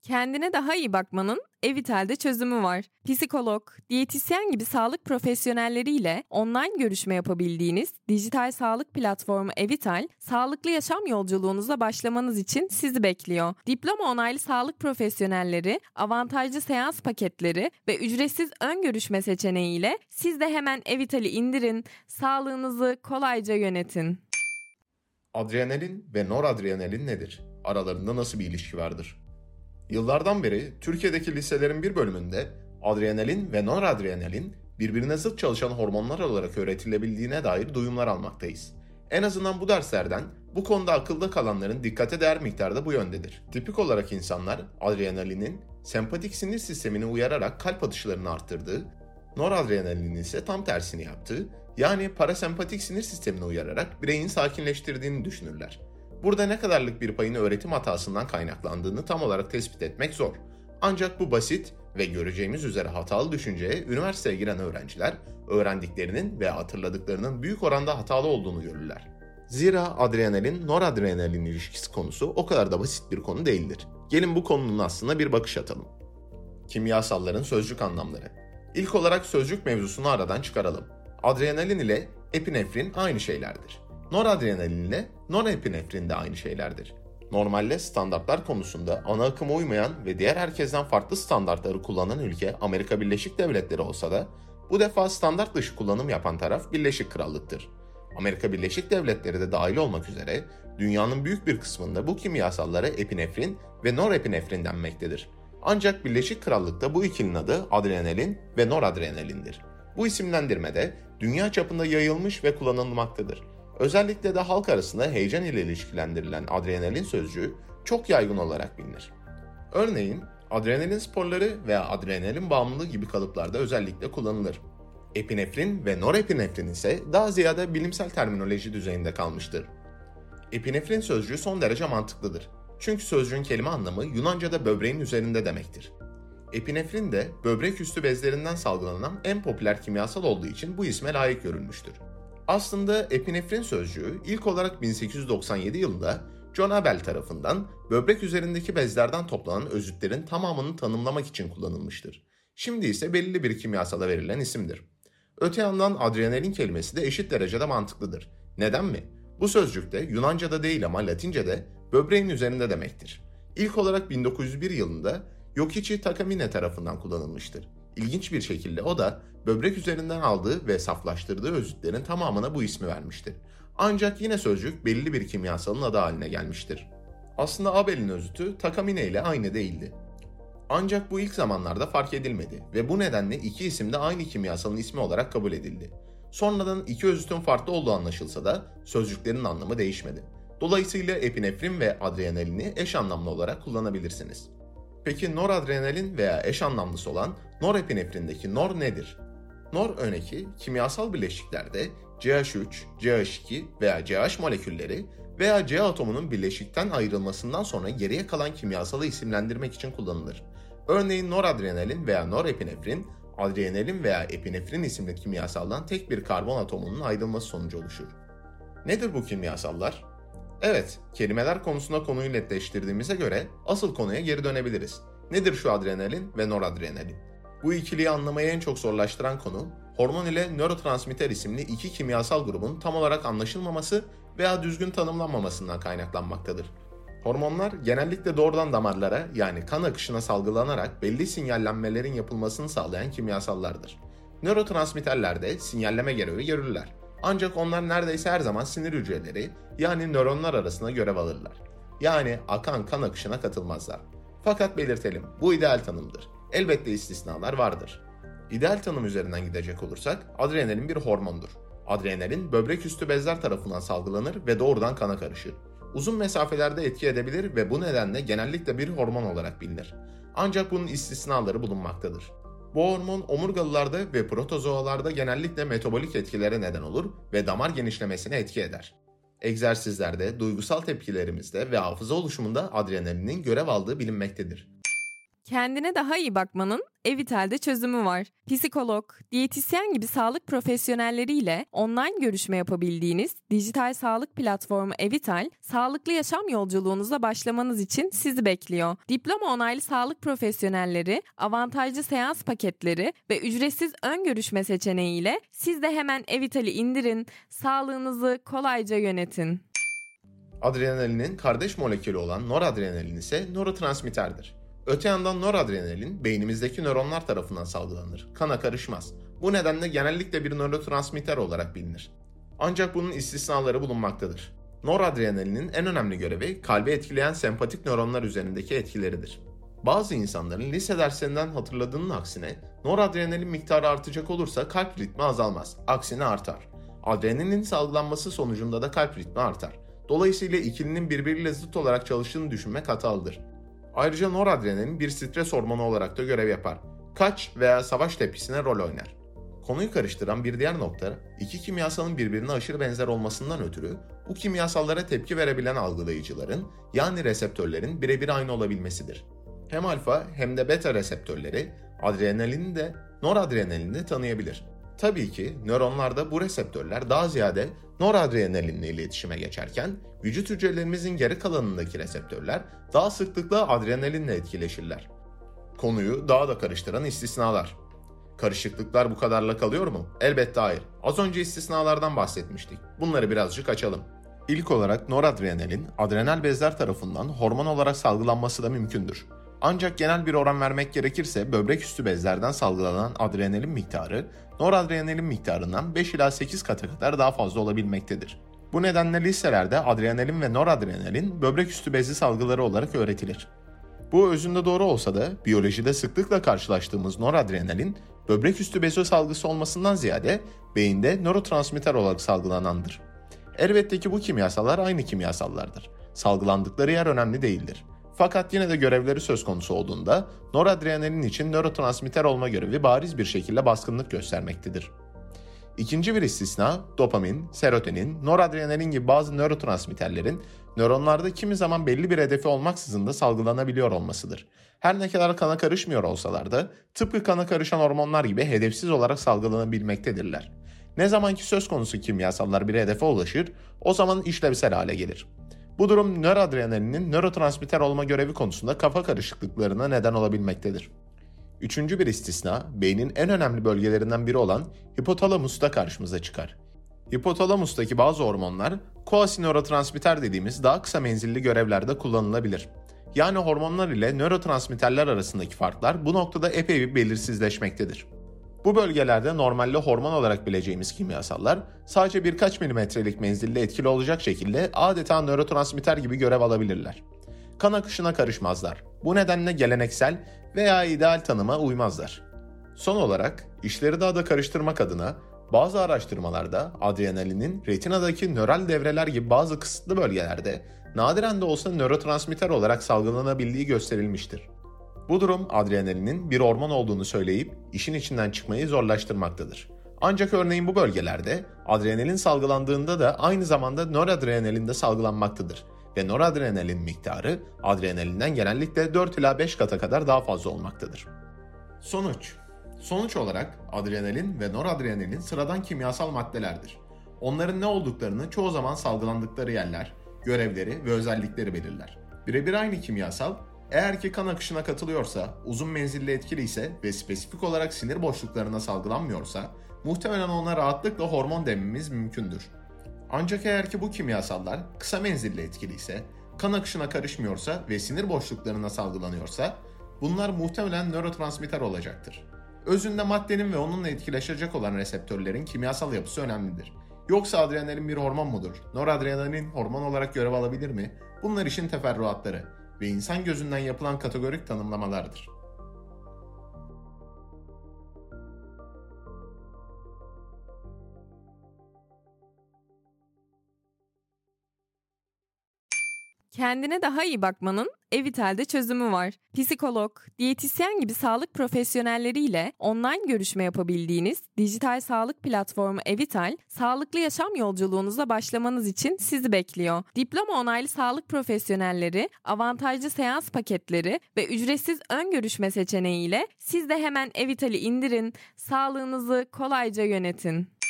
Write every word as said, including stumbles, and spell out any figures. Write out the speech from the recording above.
Kendine daha iyi bakmanın Evital'de çözümü var. Psikolog, diyetisyen gibi sağlık profesyonelleriyle online görüşme yapabildiğiniz dijital sağlık platformu Evital, sağlıklı yaşam yolculuğunuza başlamanız için sizi bekliyor. Diploma onaylı sağlık profesyonelleri, avantajlı seans paketleri ve ücretsiz ön görüşme seçeneğiyle siz de hemen Evital'i indirin, sağlığınızı kolayca yönetin. Adrenalin ve noradrenalin nedir? Aralarında nasıl bir ilişki vardır? Yıllardan beri Türkiye'deki liselerin bir bölümünde adrenalin ve noradrenalin birbirine zıt çalışan hormonlar olarak öğretilebildiğine dair duyumlar almaktayız. En azından bu derslerden bu konuda akılda kalanların dikkate değer miktarda bu yöndedir. Tipik olarak insanlar adrenalinin sempatik sinir sistemini uyararak kalp atışlarını arttırdığı, noradrenalinin ise tam tersini yaptığı, yani parasempatik sinir sistemini uyararak bireyin sakinleştirdiğini düşünürler. Burada ne kadarlık bir payın öğretim hatasından kaynaklandığını tam olarak tespit etmek zor. Ancak bu basit ve göreceğimiz üzere hatalı düşünceye üniversiteye giren öğrenciler öğrendiklerinin ve hatırladıklarının büyük oranda hatalı olduğunu görürler. Zira adrenalin noradrenalin ilişkisi konusu o kadar da basit bir konu değildir. Gelin bu konunun aslına bir bakış atalım. Kimyasalların sözcük anlamları. İlk olarak sözcük mevzusunu aradan çıkaralım. Adrenalin ile epinefrin aynı şeylerdir. Noradrenalin ile norepinefrin de aynı şeylerdir. Normalde standartlar konusunda ana akıma uymayan ve diğer herkesten farklı standartları kullanan ülke Amerika Birleşik Devletleri olsa da bu defa standart dışı kullanım yapan taraf Birleşik Krallık'tır. Amerika Birleşik Devletleri de dahil olmak üzere dünyanın büyük bir kısmında bu kimyasallara epinefrin ve norepinefrin denmektedir. Ancak Birleşik Krallık'ta bu ikilinin adı adrenalin ve noradrenalindir. Bu isimlendirme de dünya çapında yayılmış ve kullanılmaktadır. Özellikle de halk arasında heyecan ile ilişkilendirilen adrenalin sözcüğü çok yaygın olarak bilinir. Örneğin adrenalin sporları veya adrenalin bağımlılığı gibi kalıplarda özellikle kullanılır. Epinefrin ve norepinefrin ise daha ziyade bilimsel terminoloji düzeyinde kalmıştır. Epinefrin sözcüğü son derece mantıklıdır. Çünkü sözcüğün kelime anlamı Yunanca'da böbreğin üzerinde demektir. Epinefrin de böbrek üstü bezlerinden salgılanan en popüler kimyasal olduğu için bu isme layık görülmüştür. Aslında epinefrin sözcüğü ilk olarak bin sekiz yüz doksan yedi yılında John Abel tarafından böbrek üzerindeki bezlerden toplanan özütlerin tamamını tanımlamak için kullanılmıştır. Şimdi ise belirli bir kimyasala verilen isimdir. Öte yandan adrenalin kelimesi de eşit derecede mantıklıdır. Neden mi? Bu sözcük de Yunanca'da değil ama Latince'de böbreğin üzerinde demektir. İlk olarak bin dokuz yüz bir yılında Yokichi Takamine tarafından kullanılmıştır. İlginç bir şekilde o da böbrek üzerinden aldığı ve saflaştırdığı özütlerin tamamına bu ismi vermiştir. Ancak yine sözcük belli bir kimyasalın adı haline gelmiştir. Aslında Abel'in özütü Takamine ile aynı değildi. Ancak bu ilk zamanlarda fark edilmedi ve bu nedenle iki isim de aynı kimyasalın ismi olarak kabul edildi. Sonradan iki özütün farklı olduğu anlaşılsa da sözcüklerin anlamı değişmedi. Dolayısıyla epinefrin ve adrenalini eş anlamlı olarak kullanabilirsiniz. Peki noradrenalin veya eş anlamlısı olan norepinefrindeki nor nedir? Nor örneği kimyasal bileşiklerde C H üç, C H iki veya C H molekülleri veya C atomunun bileşikten ayrılmasından sonra geriye kalan kimyasalı isimlendirmek için kullanılır. Örneğin noradrenalin veya norepinefrin, adrenalin veya epinefrin isimli kimyasaldan tek bir karbon atomunun ayrılması sonucu oluşur. Nedir bu kimyasallar? Evet, kelimeler konusunda konuyu netleştirdiğimize göre asıl konuya geri dönebiliriz. Nedir şu adrenalin ve noradrenalin? Bu ikiliyi anlamayı en çok zorlaştıran konu, hormon ile nörotransmitter isimli iki kimyasal grubun tam olarak anlaşılmaması veya düzgün tanımlanmamasından kaynaklanmaktadır. Hormonlar genellikle doğrudan damarlara yani kan akışına salgılanarak belli sinyallenmelerin yapılmasını sağlayan kimyasallardır. Nörotransmitterler de sinyalleme görevi görürler. Ancak onlar neredeyse her zaman sinir hücreleri yani nöronlar arasında görev alırlar. Yani akan kan akışına katılmazlar. Fakat belirtelim, bu ideal tanımdır. Elbette istisnalar vardır. İdeal tanım üzerinden gidecek olursak adrenalin bir hormondur. Adrenalin böbrek üstü bezler tarafından salgılanır ve doğrudan kana karışır. Uzun mesafelerde etki edebilir ve bu nedenle genellikle bir hormon olarak bilinir. Ancak bunun istisnaları bulunmaktadır. Bu hormon omurgalılarda ve protozoalarda genellikle metabolik etkilere neden olur ve damar genişlemesine etki eder. Egzersizlerde, duygusal tepkilerimizde ve hafıza oluşumunda adrenalinin görev aldığı bilinmektedir. Kendine daha iyi bakmanın Evital'de çözümü var. Psikolog, diyetisyen gibi sağlık profesyonelleriyle online görüşme yapabildiğiniz dijital sağlık platformu Evital, sağlıklı yaşam yolculuğunuza başlamanız için sizi bekliyor. Diploma onaylı sağlık profesyonelleri, avantajlı seans paketleri ve ücretsiz ön görüşme seçeneğiyle siz de hemen Evital'i indirin, sağlığınızı kolayca yönetin. Adrenalinin kardeş molekülü olan noradrenalin ise nörotransmitterdir. Öte yandan noradrenalin beynimizdeki nöronlar tarafından salgılanır. Kana karışmaz. Bu nedenle genellikle bir nörotransmitter olarak bilinir. Ancak bunun istisnaları bulunmaktadır. Noradrenalinin en önemli görevi kalbi etkileyen sempatik nöronlar üzerindeki etkileridir. Bazı insanların lise derslerinden hatırladığının aksine noradrenalin miktarı artacak olursa kalp ritmi azalmaz. Aksine artar. Adrenalin salgılanması sonucunda da kalp ritmi artar. Dolayısıyla ikilinin birbiriyle zıt olarak çalıştığını düşünmek hatalıdır. Ayrıca noradrenalin bir stres hormonu olarak da görev yapar. Kaç veya savaş tepkisine rol oynar. Konuyu karıştıran bir diğer nokta, iki kimyasalın birbirine aşırı benzer olmasından ötürü bu kimyasallara tepki verebilen algılayıcıların yani reseptörlerin birebir aynı olabilmesidir. Hem alfa hem de beta reseptörleri adrenalini de noradrenalini de tanıyabilir. Tabii ki nöronlarda bu reseptörler daha ziyade noradrenalinle iletişime geçerken vücut hücrelerimizin geri kalanındaki reseptörler daha sıklıkla adrenalinle etkileşirler. Konuyu daha da karıştıran istisnalar. Karışıklıklar bu kadarla kalıyor mu? Elbette hayır. Az önce istisnalardan bahsetmiştik. Bunları birazcık açalım. İlk olarak noradrenalin, adrenal bezler tarafından hormon olarak salgılanması da mümkündür. Ancak genel bir oran vermek gerekirse böbrek üstü bezlerden salgılanan adrenalin miktarı, noradrenalin miktarından beş ila sekiz kata kadar daha fazla olabilmektedir. Bu nedenle liselerde adrenalin ve noradrenalin böbrek üstü bezli salgıları olarak öğretilir. Bu özünde doğru olsa da biyolojide sıklıkla karşılaştığımız noradrenalin, böbrek üstü bezi salgısı olmasından ziyade beyinde nörotransmitter olarak salgılanandır. Elbette ki bu kimyasallar aynı kimyasallardır. Salgılandıkları yer önemli değildir. Fakat yine de görevleri söz konusu olduğunda noradrenalin için nörotransmitter olma görevi bariz bir şekilde baskınlık göstermektedir. İkinci bir istisna, dopamin, serotonin, noradrenalin gibi bazı nörotransmitterlerin nöronlarda kimi zaman belli bir hedefi olmaksızın da salgılanabiliyor olmasıdır. Her ne kadar kana karışmıyor olsalar da tıpkı kana karışan hormonlar gibi hedefsiz olarak salgılanabilmektedirler. Ne zaman ki söz konusu kimyasallar bir hedefe ulaşır, o zaman işlevsel hale gelir. Bu durum noradrenalinin nörotransmitter olma görevi konusunda kafa karışıklıklarına neden olabilmektedir. Üçüncü bir istisna, beynin en önemli bölgelerinden biri olan hipotalamusta karşımıza çıkar. Hipotalamustaki bazı hormonlar, koasinörotransmitter dediğimiz daha kısa menzilli görevlerde kullanılabilir. Yani hormonlar ile nörotransmitterler arasındaki farklar bu noktada epey bir belirsizleşmektedir. Bu bölgelerde normalde hormon olarak bileceğimiz kimyasallar sadece birkaç milimetrelik menzilde etkili olacak şekilde adeta nörotransmitter gibi görev alabilirler. Kan akışına karışmazlar. Bu nedenle geleneksel veya ideal tanıma uymazlar. Son olarak işleri daha da karıştırmak adına bazı araştırmalarda adrenalinin retinadaki nöral devreler gibi bazı kısıtlı bölgelerde nadiren de olsa nörotransmitter olarak salgılanabildiği gösterilmiştir. Bu durum adrenalinin bir hormon olduğunu söyleyip işin içinden çıkmayı zorlaştırmaktadır. Ancak örneğin bu bölgelerde adrenalin salgılandığında da aynı zamanda noradrenalin de salgılanmaktadır ve noradrenalin miktarı adrenalinden genellikle dört ila beş kata kadar daha fazla olmaktadır. Sonuç Sonuç olarak adrenalin ve noradrenalin sıradan kimyasal maddelerdir. Onların ne olduklarını çoğu zaman salgılandıkları yerler, görevleri ve özellikleri belirler. Birebir aynı kimyasal, eğer ki kan akışına katılıyorsa, uzun menzilli etkili ise ve spesifik olarak sinir boşluklarına salgılanmıyorsa, muhtemelen ona rahatlıkla hormon dememiz mümkündür. Ancak eğer ki bu kimyasallar kısa menzilli etkili ise, kan akışına karışmıyorsa ve sinir boşluklarına salgılanıyorsa, bunlar muhtemelen nörotransmitter olacaktır. Özünde maddenin ve onunla etkileşecek olan reseptörlerin kimyasal yapısı önemlidir. Yoksa adrenalin bir hormon mudur? Noradrenalin hormon olarak görev alabilir mi? Bunlar işin teferruatları ve insan gözünden yapılan kategorik tanımlamalardır. Kendine daha iyi bakmanın Evital'de çözümü var. Psikolog, diyetisyen gibi sağlık profesyonelleriyle online görüşme yapabildiğiniz dijital sağlık platformu Evital, sağlıklı yaşam yolculuğunuza başlamanız için sizi bekliyor. Diploma onaylı sağlık profesyonelleri, avantajlı seans paketleri ve ücretsiz ön görüşme seçeneğiyle siz de hemen Evital'i indirin, sağlığınızı kolayca yönetin.